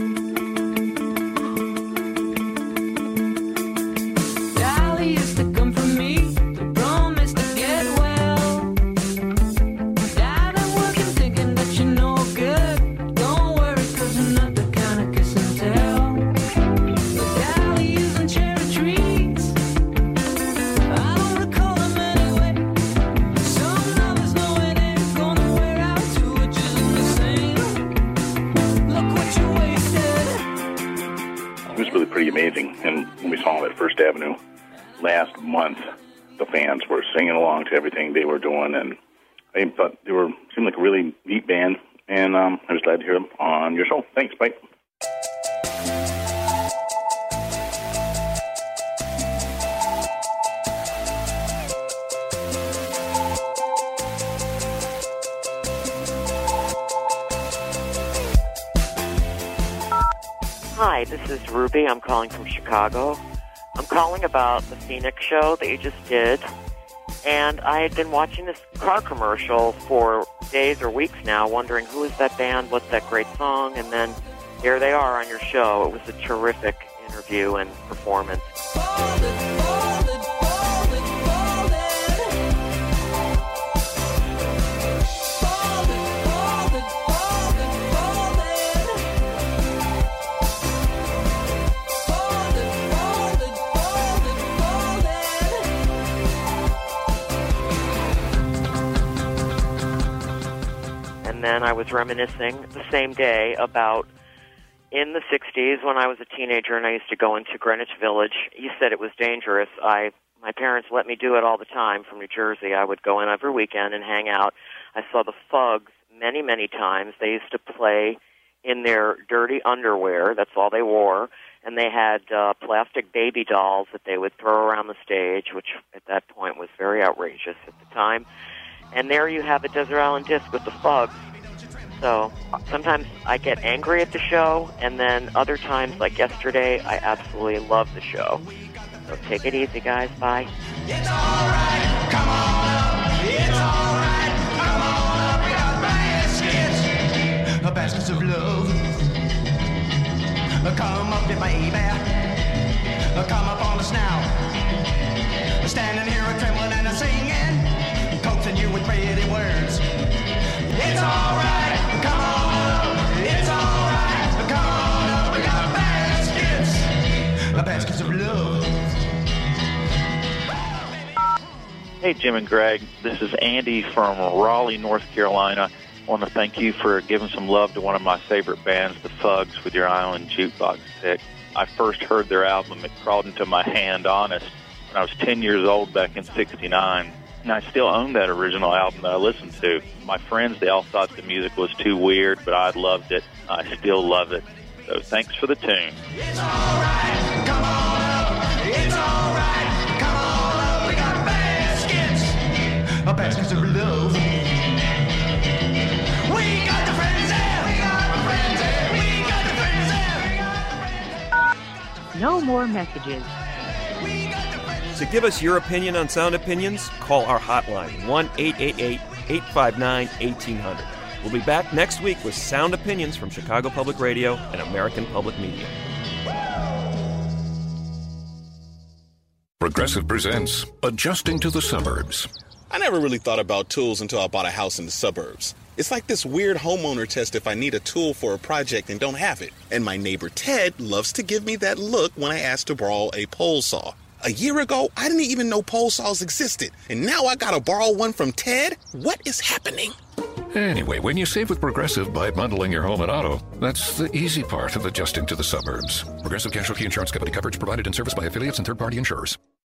Dolly used to come for me, to promise to get well. Died of working, thinking that you're no good. Don't worry, 'cause you're not the kind of kiss and tell. Dolly using cherry trees, I don't recall them anyway. Some lovers know it ain't gonna wear out too, which isn't the same. Look what you wasted. It was really pretty amazing. And when we saw them at First Avenue last month, the fans were singing along to everything they were doing, and I thought they seemed like a really neat band, and I was glad to hear them on your show. Thanks, bye. Hi, this is Ruby. I'm calling from Chicago. I'm calling about the Phoenix show that you just did. And I had been watching this car commercial for days or weeks now, wondering who is that band, what's that great song, and then here they are on your show. It was a terrific interview and performance. And then I was reminiscing the same day about in the 60s when I was a teenager and I used to go into Greenwich Village. You said it was dangerous. My parents let me do it all the time from New Jersey. I would go in every weekend and hang out. I saw the Fugs many, many times. They used to play in their dirty underwear. That's all they wore. And they had plastic baby dolls that they would throw around the stage, which at that point was very outrageous at the time. And there you have a Desert Island Disc with the Fugs. So sometimes I get angry at the show, and then other times, like yesterday, I absolutely love the show. So take it easy, guys. Bye. It's alright, come on up. It's alright, come on up. We got baskets, baskets of love. Come up, baby. Come up on us now. Standing here a trembling and a singing, coaxing you with pretty words. It's alright, come on up. It's alright, come on up. We got baskets of love. Hey, Jim and Greg. This is Andy from Raleigh, North Carolina. I want to thank you for giving some love to one of my favorite bands, the Fugs, with your Island Jukebox pick. I first heard their album, It Crawled Into My Hand, Honest, when I was 10 years old back in '69. And I still own that original album that I listened to. My friends, they all thought the music was too weird, but I loved it. I still love it. So thanks for the tune. It's alright, come on up. It's alright, come on up. We got baskets of love. We got the friends there. We got the friends there. We got the friends there. We got the friends. No more messages. To give us your opinion on Sound Opinions, call our hotline, 1-888-859-1800. We'll be back next week with Sound Opinions from Chicago Public Radio and American Public Media. Progressive presents Adjusting to the Suburbs. I never really thought about tools until I bought a house in the suburbs. It's like this weird homeowner test if I need a tool for a project and don't have it. And my neighbor Ted loves to give me that look when I ask to borrow a pole saw. A year ago, I didn't even know pole saws existed. And now I gotta borrow one from Ted? What is happening? Anyway, when you save with Progressive by bundling your home and auto, that's the easy part of adjusting to the suburbs. Progressive Casualty Insurance Company. Coverage provided and serviced by affiliates and third-party insurers.